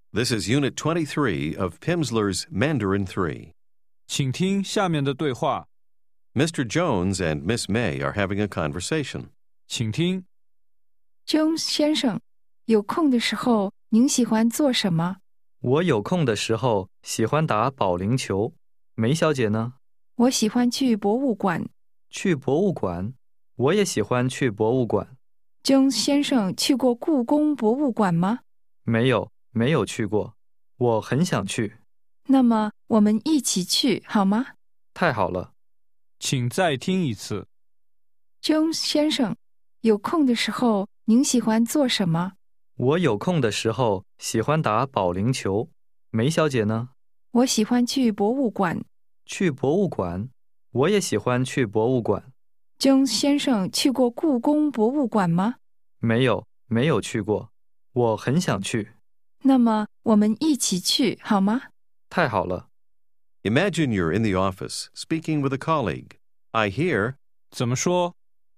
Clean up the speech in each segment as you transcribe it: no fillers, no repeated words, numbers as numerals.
This is Unit 23 of Pimsleur's Mandarin 3. 请听下面的对话。 Mr. Jones and Miss May are having a conversation. 请听， Jones 先生，有空的时候您喜欢做什么？ 我有空的时候喜欢打保龄球。梅小姐呢？ 我喜欢去博物馆。 去博物馆？我也喜欢去博物馆。 Jones 先生去过故宫博物馆吗？ 没有去过，我很想去。 那么我们一起去好吗？ 太好了。 请再听一次。 Jones 先生，有空的时候您喜欢做什么？ 我有空的时候喜欢打保龄球。梅小姐呢？ 我喜欢去博物馆。 去博物馆？我也喜欢去博物馆。 Jones 先生去过故宫博物馆吗？ 没有去过，我很想去。 那么我们一起去好吗？ 太好了。 Imagine you're in the office, speaking with a colleague. I hear, 怎么说？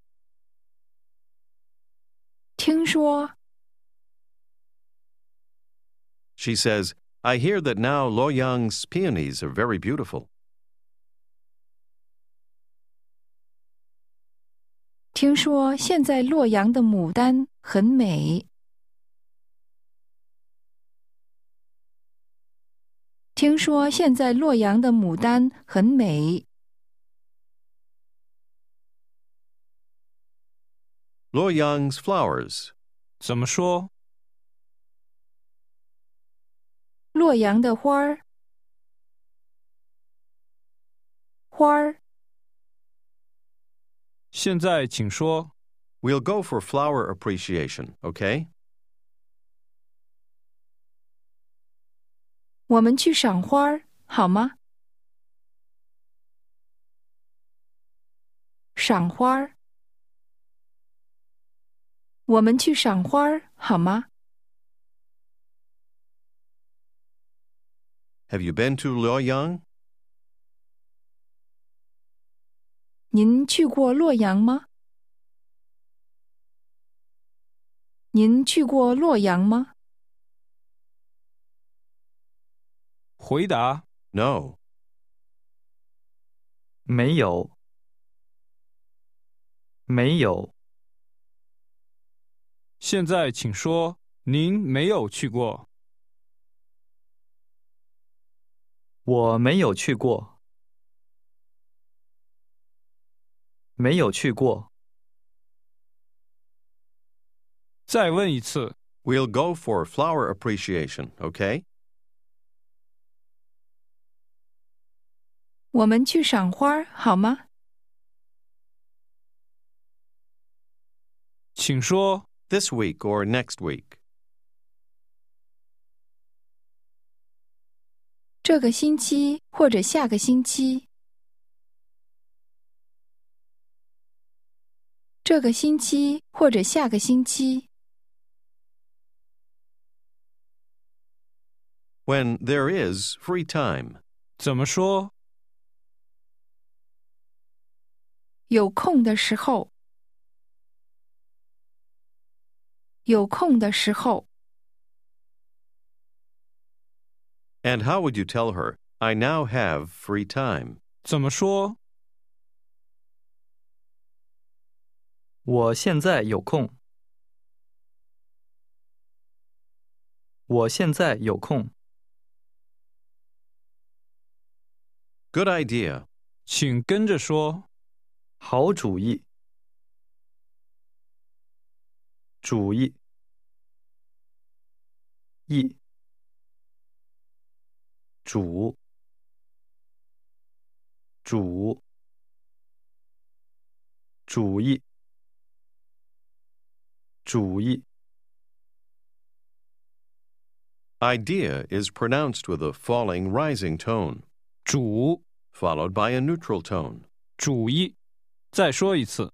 听说 she says, I hear that now Luoyang's peonies are very beautiful. 听说现在洛阳的牡丹很美。听说现在洛阳的牡丹很美。 Luoyang's flowers. 怎么说？ 洛阳的花儿，花儿。 现在请说。 We'll go for flower appreciation, okay? 我们去赏花儿好吗？赏花儿。我们去赏花儿好吗？ Have you been to Luoyang? 您去过洛阳吗？您去过洛阳吗？ 回答， No. 没有。 现在请说，您没有去过。 我没有去过。没有去过。 再问一次。 We'll go for flower appreciation, okay? 我们去赏花儿好吗？ 请说， This week or next week. 这个星期或者下个星期。这个星期或者下个星期。 When there is free time. 怎么说？ 有空的时候。有空的时候。 And how would you tell her, I now have free time? 怎么说？ 我现在有空。我现在有空。 Good idea. 请跟着说。 好主意。主意。意。主。主。主意。主意。 Idea is pronounced with a falling rising tone, 主， followed by a neutral tone. 主意。再说一次。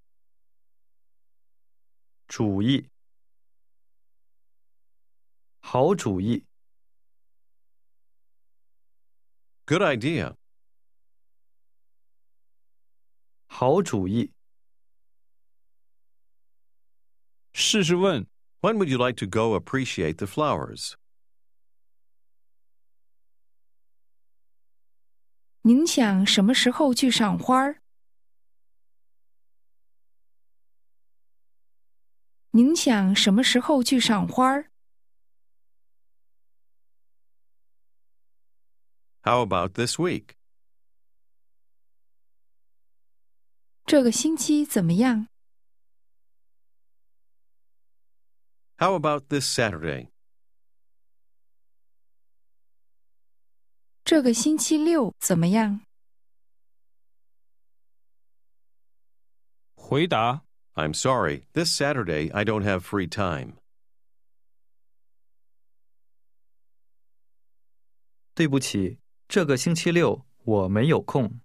主意。好主意。 Good idea. 好主意。 试试问， When would you like to go appreciate the flowers? 您想什么时候去赏花儿？您想什么时候去赏花儿？ How about this week? 这个星期怎么样？ How about this Saturday? 这个星期六怎么样？ 回答 I'm sorry, this Saturday I don't have free time. 对不起，这个星期六我没有空。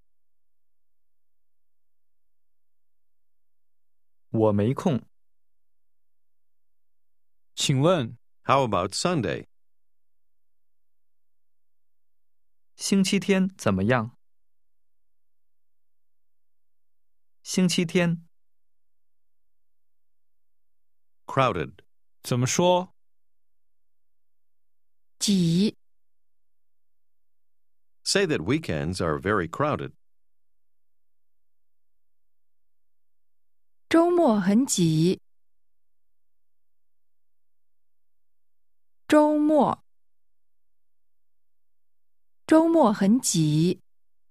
我没空。 请问 How about Sunday? 星期天怎么样？星期天 Crowded. 怎么说？ 挤， Say that weekends are very crowded. 周末很挤。周末，周末很挤。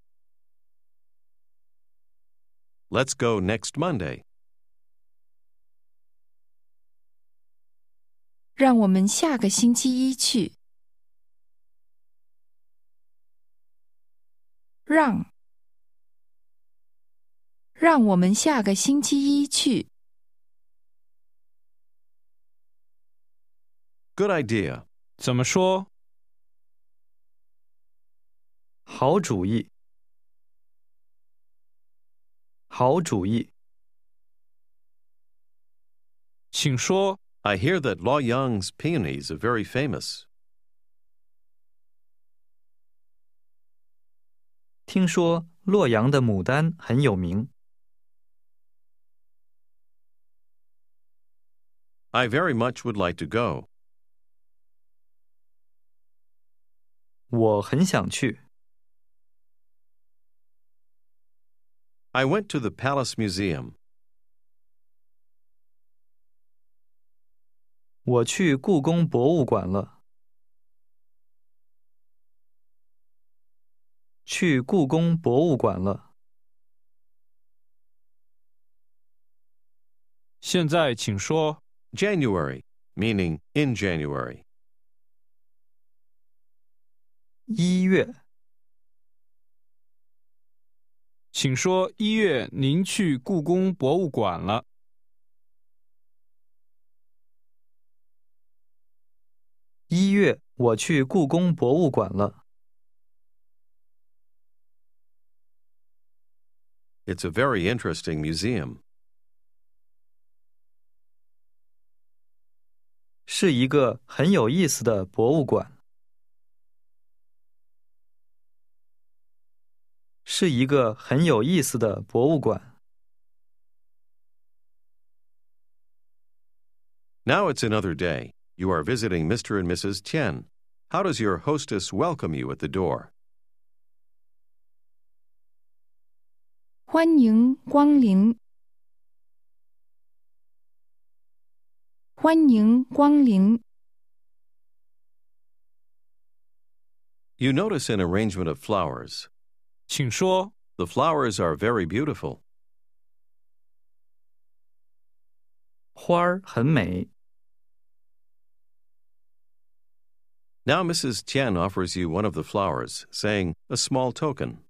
Let's go next Monday. 让我们下个星期一去。让我们下个星期一去。 Good idea. 怎么说？ 好主意。好主意。 请说。 I hear that Luoyang's peonies are very famous. 听说洛阳的牡丹很有名。 I very much would like to go. 我很想去。 I went to the Palace Museum. 我去故宫博物馆了。去故宫博物馆了。 现在请说。 January, meaning in January. 1月。 请说1月您去故宫博物馆了。 1月我去故宫博物馆了。 It's a very interesting museum. 是一个很有意思的博物馆。是一个很有意思的博物馆。 Now it's another day. You are visiting Mr. and Mrs. Tian. How does your hostess welcome you at the door? 欢迎光临。欢迎光临。 You notice an arrangement of flowers. 请说。 The flowers are very beautiful. 花儿很美。 Now Mrs. Tian offers you one of the flowers, saying, a small token.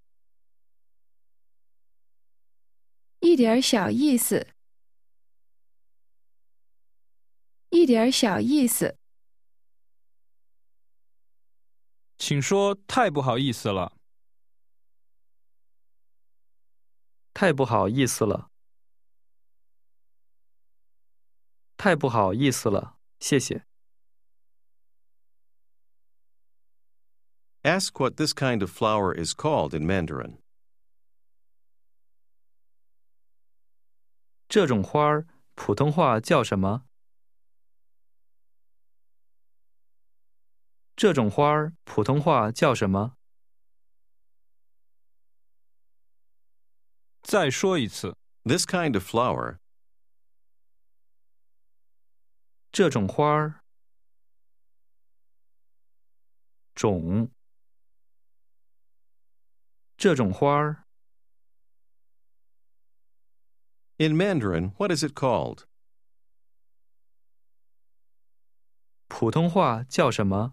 一点小意思。一点小意思。 请说太不好意思了。 太不好意思了。太不好意思了，谢谢。 Ask what this kind of flower is called in Mandarin. 这种花儿普通话叫什么？这种花儿普通话叫什么？ 再说一次。 This kind of flower. 这种花儿。种。这种花儿。 In Mandarin, what is it called? 普通话叫什么？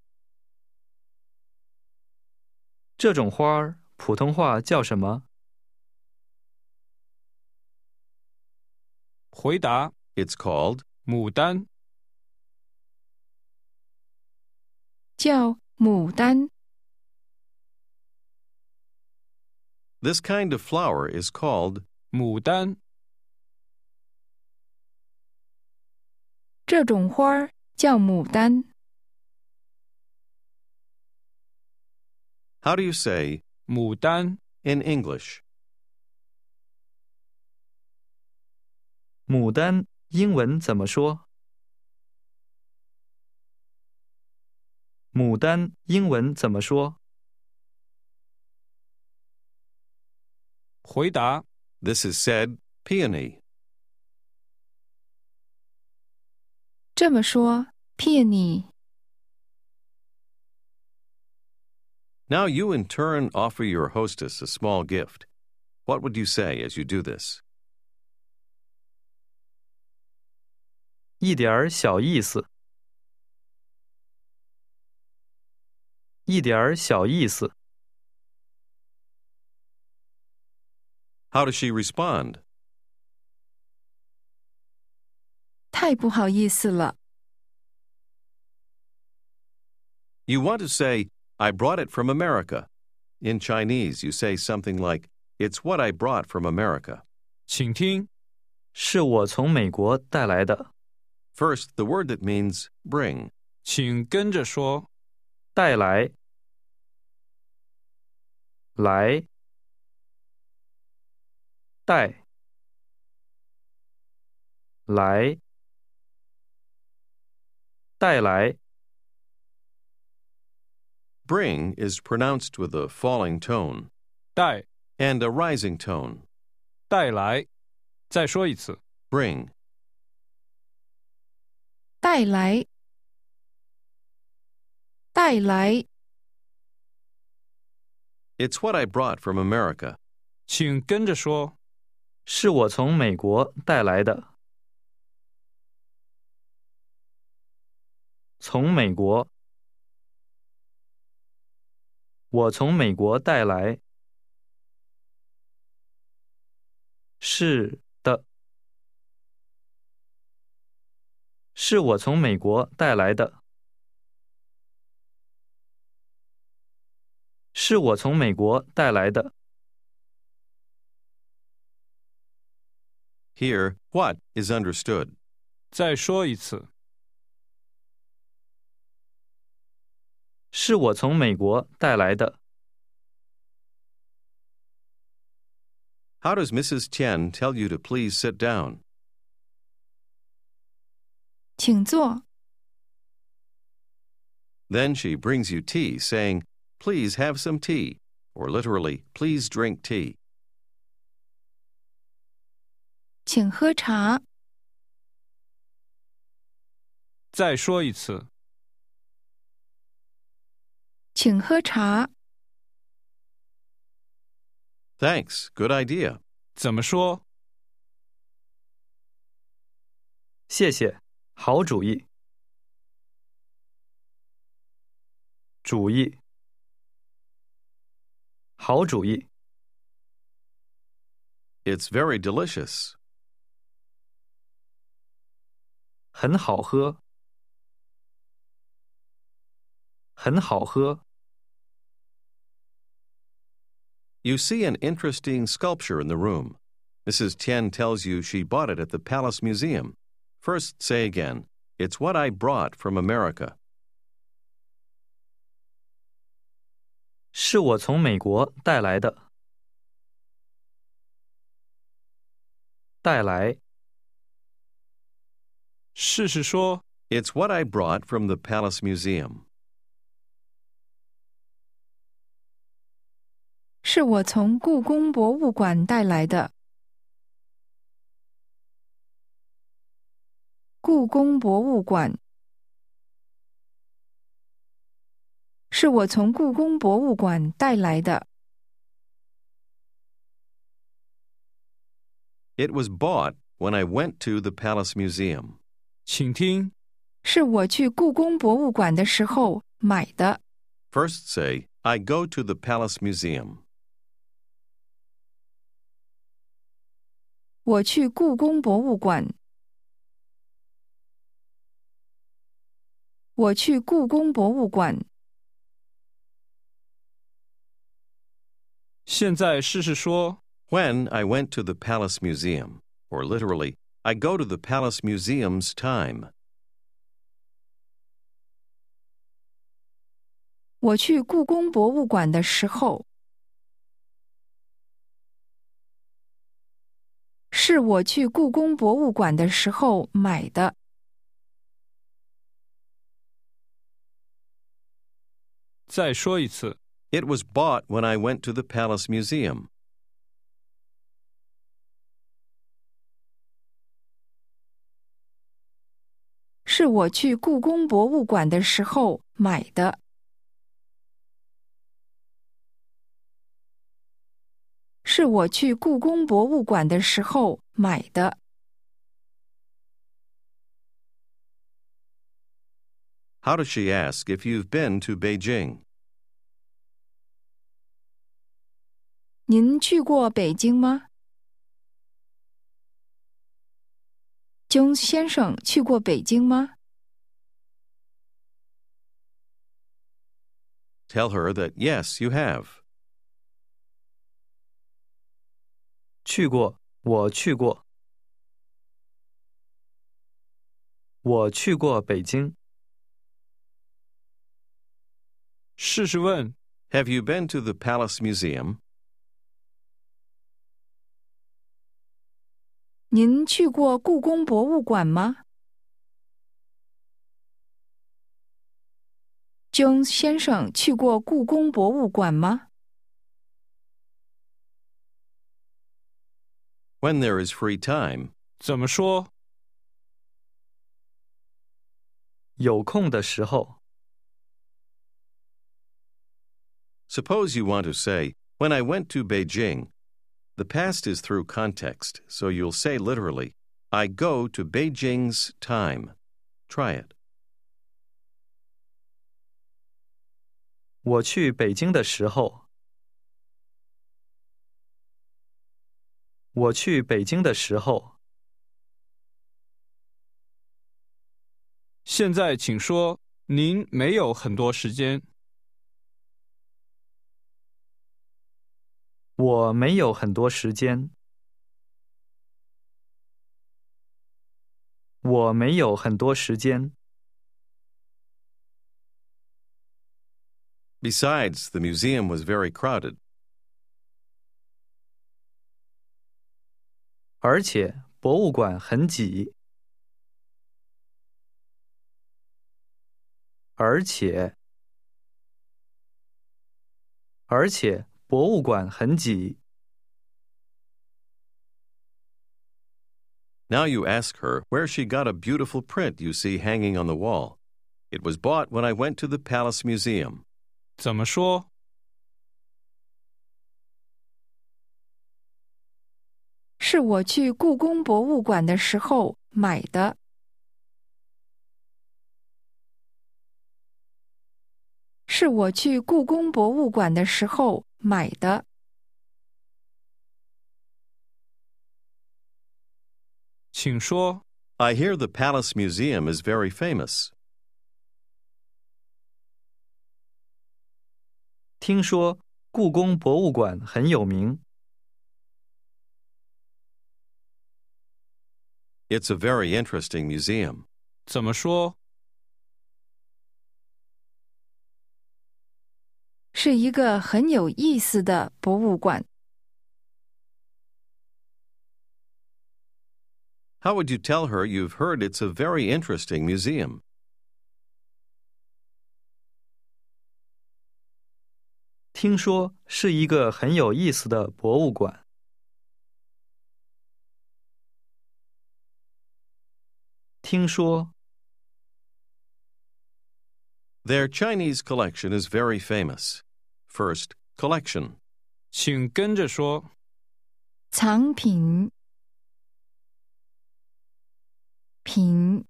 这种花儿普通话叫什么？ 回答： It's called. 牡丹。 叫牡丹。 This kind of flower is called. 牡丹。 这种花儿叫牡丹。 How do you say 牡丹。 in English? 牡丹英文怎么说？牡丹英文怎么说？ 回答： This is said peony. 这么说，peony。 Now you in turn offer your hostess a small gift. What would you say as you do this? 一点儿小意思。一点儿小意思。 How does she respond? 太不好意思了。 You want to say, I brought it from America. In Chinese, you say something like, It's what I brought from America. 请听。 是我从美国带来的。 First, the word that means bring. 请跟着说。 带来。来。带。来。带来。 Bring is pronounced with a falling tone 带。 and a rising tone. 带来。再说一次。 Bring. 带来。带来。 It's what I brought from America. 请跟着说。 是我从美国带来的。从美国。我从美国带来。是的。是我从美国带来的。是我从美国带来的。 Here, what is understood. 再说一次。 是我从美国带来的。 How does Mrs. Chen tell you to please sit down? 请坐。 Then she brings you tea, saying, Please have some tea, or literally, please drink tea. 请喝茶。 再说一次。 请喝茶。 Thanks, good idea. 怎么说？ 谢谢，好主意。主意。好主意。 It's very delicious. 很好喝。很好喝。 You see an interesting sculpture in the room. Mrs. Tian tells you she bought it at the Palace Museum. First, say again, It's what I brought from America. 是我从美国带来的。带来。 试试说。 It's what I brought from the Palace Museum. 是我从故宫博物馆带来的。故宫博物馆。是我从故宫博物馆带来的。 It was bought when I went to the Palace Museum. 请听， 是我去故宫博物馆的时候买的。 First say, I go to the Palace Museum. 我去故宫博物馆。我去故宫博物馆。 现在试试说， When I went to the Palace Museum, or literally, I go to the Palace Museum's time. 我去故宫博物馆的时候。是我去故宫博物馆的时候买的。 再说一次， It was bought when I went to the Palace Museum. 是我去故宫博物馆的时候买的。是我去故宫博物馆的时候买的。 How does she ask if you've been to Beijing? 您去过北京吗？ Jones 先生去过北京吗？ Tell her that yes, you have. 去过，我去过。我去过北京。 试试问， Have you been to the Palace Museum? 您去过故宫博物馆吗？ Jones 先生去过故宫博物馆吗？ When there is free time, 怎么说？ 有空的时候。 suppose you want to say, when I went to Beijing. The past is through context, so you'll say literally, I go to Beijing's time. Try it. 我去北京的时候。我去北京的时候。 现在请说，您没有很多时间。 我没有很多时间。我没有很多时间。 Besides, the museum was very crowded. 而且博物馆很挤。而且博物馆很挤。 Now you ask her where she got a beautiful print you see hanging on the wall. It was bought when I went to the Palace Museum. 怎么说？ 是我去故宫博物馆的时候买的。是我去故宫博物馆的时候买的。 请说， I hear the Palace Museum is very famous. 听说故宫博物馆很有名。 It's a very interesting museum. 怎么说？ 是一个很有意思的博物馆。 How would you tell her you've heard it's a very interesting museum? 听说是一个很有意思的博物馆。听说 Their Chinese collection is very famous. First, collection. 请跟着说。 藏品品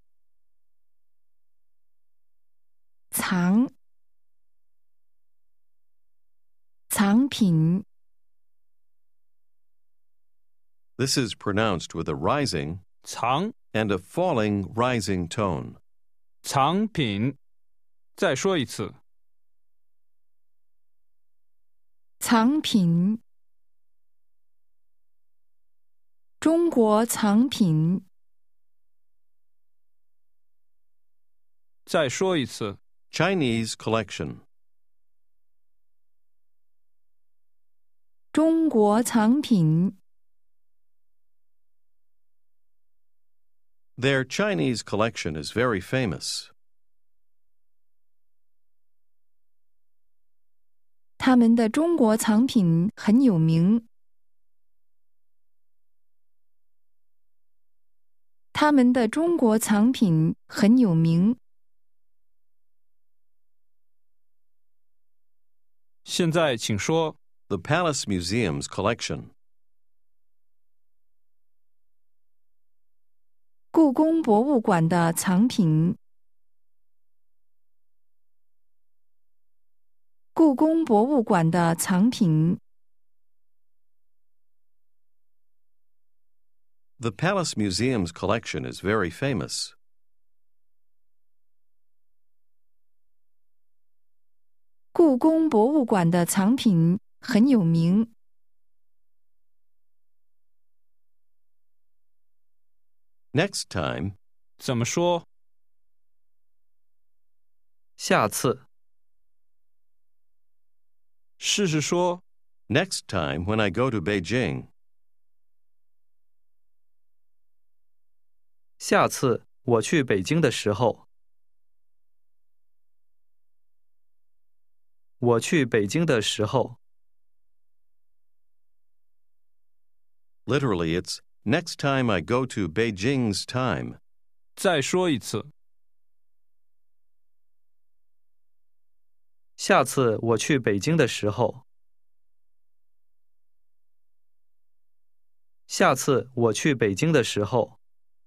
藏藏品 This is pronounced with a rising 藏 and a falling rising tone. 藏品。再说一次。 藏品中国藏品再说一次。 Chinese collection. 中国藏品 Their Chinese collection is very famous. 他们的中国藏品很有名。他们的中国藏品很有名。 现在请说。 The Palace Museum's collection. 故宫博物馆的藏品。故宫博物馆的藏品。 The Palace Museum's collection is very famous. 故宫博物馆的藏品很有名。 Next time, 怎么说？ 下次试试说。 next time when I go to Beijing. 下次我去北京的时候。我去北京的时候。 Literally, it's next time I go to Beijing's time. 再说一次。 下次我去北京的时候。下次我去北京的时候。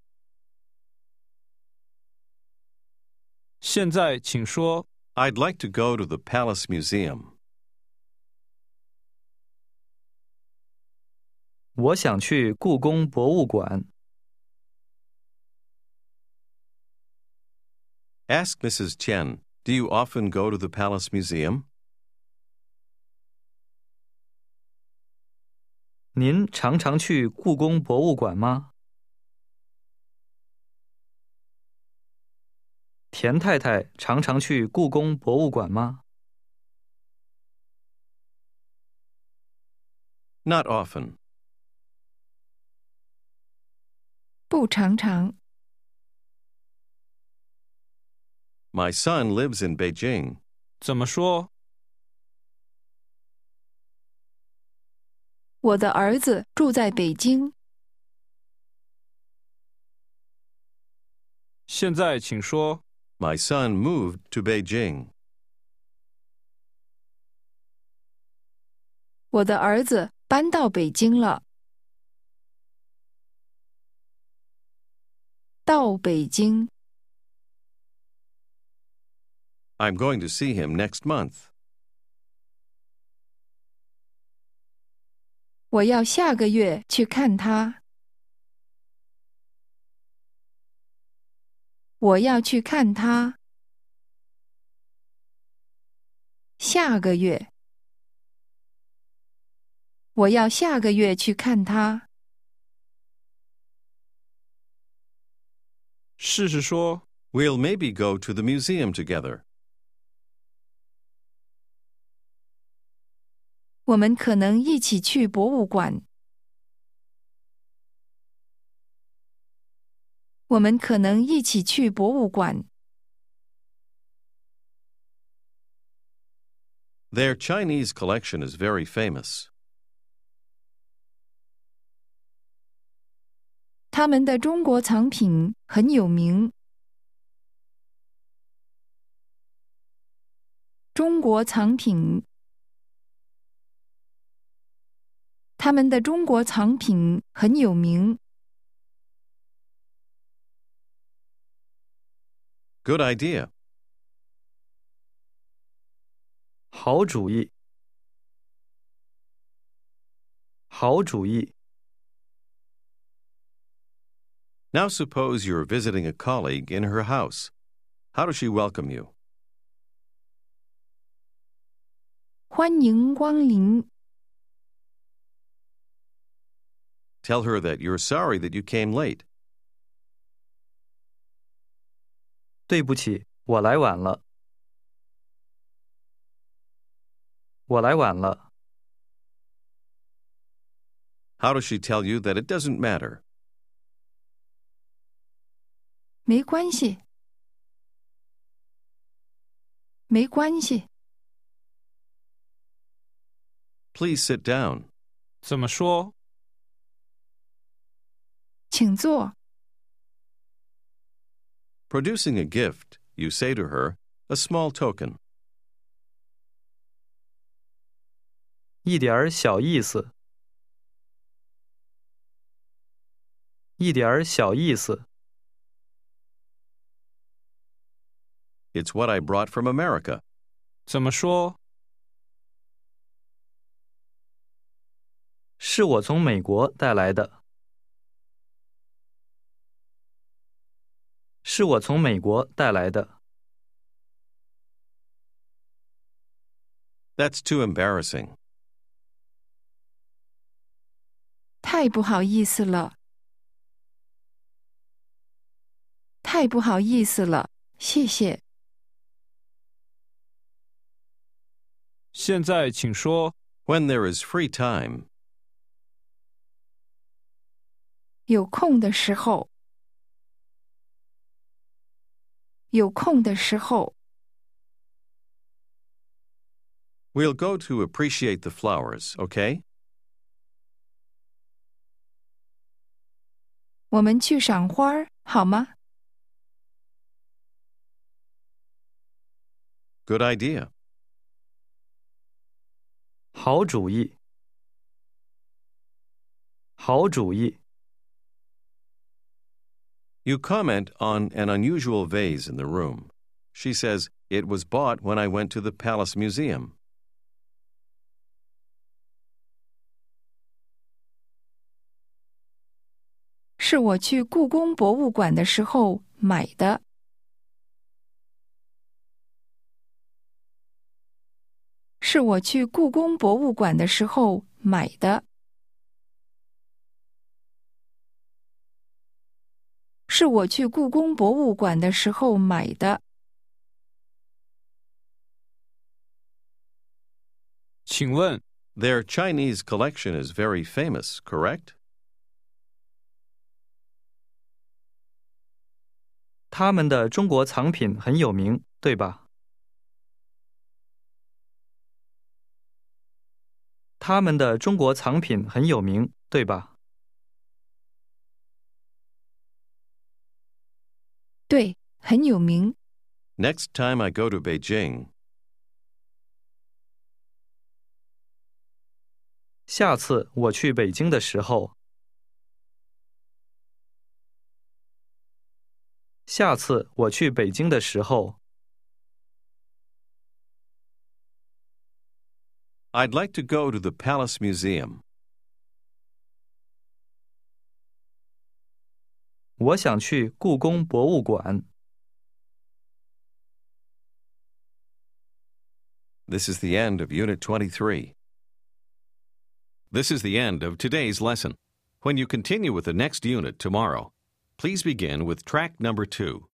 现在请说。 I'd like to go to the Palace Museum. 我想去故宫博物馆。 Ask Mrs. Chen, do you often go to the Palace Museum? 您常常去故宫博物馆吗？田太太常常去故宫博物馆吗？ Not often. 不常常。 My son lives in Beijing. 怎么说？ 我的儿子住在北京。 现在请说。 My son moved to Beijing. 我的儿子搬到北京了。到北京。 I'm going to see him next month. 我要下个月去看他。我要去看他。下个月。我要下个月去看他。 试试说。 We'll maybe go to the museum together. 我们可能一起去博物馆。我们可能一起去博物馆。 Their Chinese collection is very famous. 他们的中国藏品很有名。中国藏品。他们的中国藏品很有名。 Good idea. 好主意，好主意。 Now suppose you're visiting a colleague in her house. How does she welcome you? 欢迎光临。 Tell her that you're sorry that you came late. 对不起，我来晚了。我来晚了。 How does she tell you that it doesn't matter? 没关系。没关系。 Please sit down. 怎么说？ 请坐。 Producing a gift, you say to her, a small token. 一点儿小意思，一点儿小意思。 It's what I brought from America. 怎么说？ 是我从美国带来的。是我从美国带来的。 That's too embarrassing. 太不好意思了。太不好意思了，谢谢。 现在请说。 When there is free time. 有空的时候。有空的时候。 We'll go to appreciate the flowers, okay? 我们去赏花儿，好吗？ Good idea. 好主意，好主意。 You comment on an unusual vase in the room. She says, it was bought when I went to the Palace Museum. 是我去故宫博物馆的时候买的。是我去故宫博物馆的时候买的。是我去故宫博物馆的时候买的。 请问， Their Chinese collection is very famous, correct? 他们的中国藏品很有名，对吧？他们的中国藏品很有名，对吧？ 对，很有名。 Next time I go to Beijing. 下次我去北京的时候。下次我去北京的时候。 I'd like to go to the Palace Museum. 我想去故宫博物馆。 This is the end of Unit 23. This is the end of today's lesson. When you continue with the next unit tomorrow, please begin with track number 2.